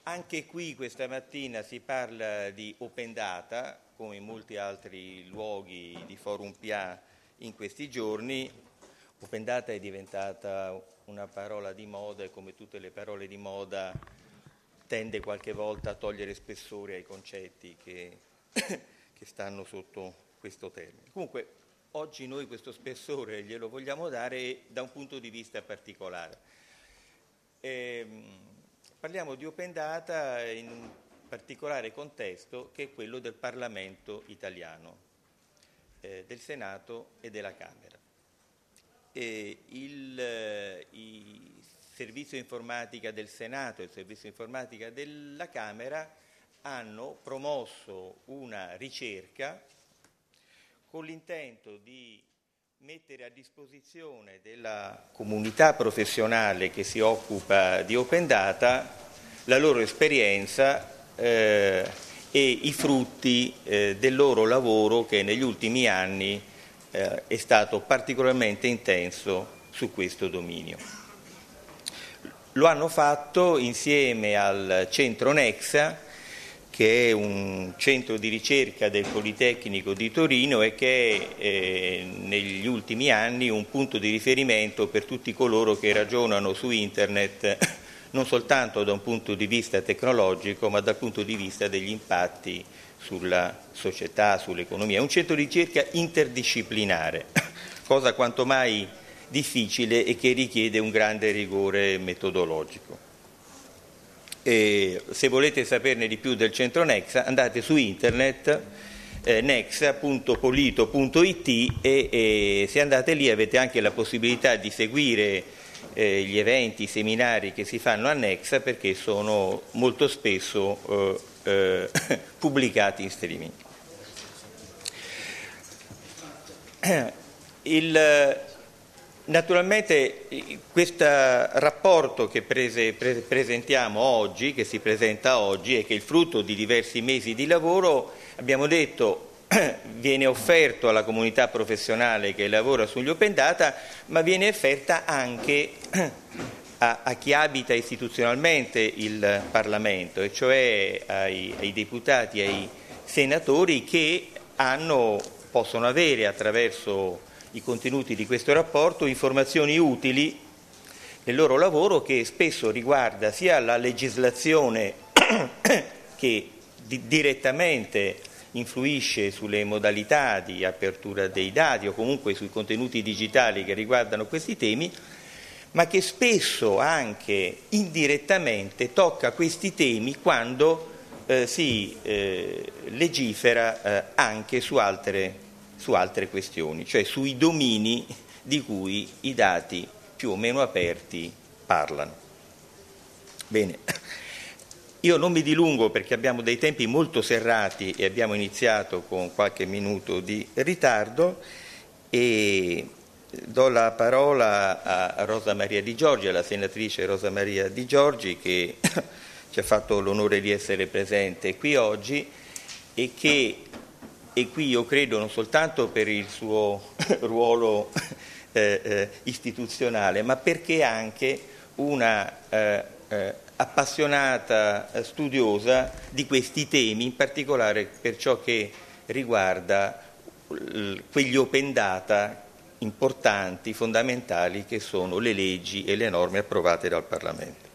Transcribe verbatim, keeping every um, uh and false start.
Anche qui questa mattina si parla di Open Data, come in molti altri luoghi di Forum P A in questi giorni. Open Data è diventata una parola di moda e, come tutte le parole di moda, tende qualche volta a togliere spessore ai concetti che, che stanno sotto questo termine. Comunque, oggi noi questo spessore glielo vogliamo dare da un punto di vista particolare. Ehm, Parliamo di Open Data in un particolare contesto che è quello del Parlamento italiano, eh, del Senato e della Camera. E il, eh, il servizio informatica del Senato e il servizio informatica della Camera hanno promosso una ricerca con l'intento di mettere a disposizione della comunità professionale che si occupa di Open Data la loro esperienza eh, e i frutti eh, del loro lavoro, che negli ultimi anni eh, è stato particolarmente intenso su questo dominio. Lo hanno fatto insieme al centro Nexa, che è un centro di ricerca del Politecnico di Torino e che è eh, negli ultimi anni un punto di riferimento per tutti coloro che ragionano su Internet non soltanto da un punto di vista tecnologico, ma dal punto di vista degli impatti sulla società, sull'economia. È un centro di ricerca interdisciplinare, cosa quanto mai difficile e che richiede un grande rigore metodologico. E se volete saperne di più del centro Nexa, andate su internet eh, nexa punto polito punto it e, e se andate lì avete anche la possibilità di seguire eh, gli eventi, i seminari che si fanno a Nexa, perché sono molto spesso eh, eh, pubblicati in streaming. Il Naturalmente questo rapporto che prese, pre, presentiamo oggi, che si presenta oggi e che è il frutto di diversi mesi di lavoro, abbiamo detto viene offerto alla comunità professionale che lavora sugli Open Data, ma viene offerta anche a, a chi abita istituzionalmente il Parlamento, e cioè ai, ai deputati, ai senatori che hanno, possono avere attraverso i contenuti di questo rapporto informazioni utili nel loro lavoro, che spesso riguarda sia la legislazione che di- direttamente influisce sulle modalità di apertura dei dati o comunque sui contenuti digitali che riguardano questi temi, ma che spesso anche indirettamente tocca questi temi quando eh, si eh, legifera eh, anche su altre su altre questioni, cioè sui domini di cui i dati più o meno aperti parlano. Bene, io non mi dilungo perché abbiamo dei tempi molto serrati e abbiamo iniziato con qualche minuto di ritardo, e do la parola a Rosa Maria Di Giorgi, alla senatrice Rosa Maria Di Giorgi, che ci ha fatto l'onore di essere presente qui oggi e che E qui io credo non soltanto per il suo ruolo eh, eh, istituzionale, ma perché anche una eh, eh, appassionata studiosa di questi temi, in particolare per ciò che riguarda l- quegli Open Data importanti, fondamentali, che sono le leggi e le norme approvate dal Parlamento.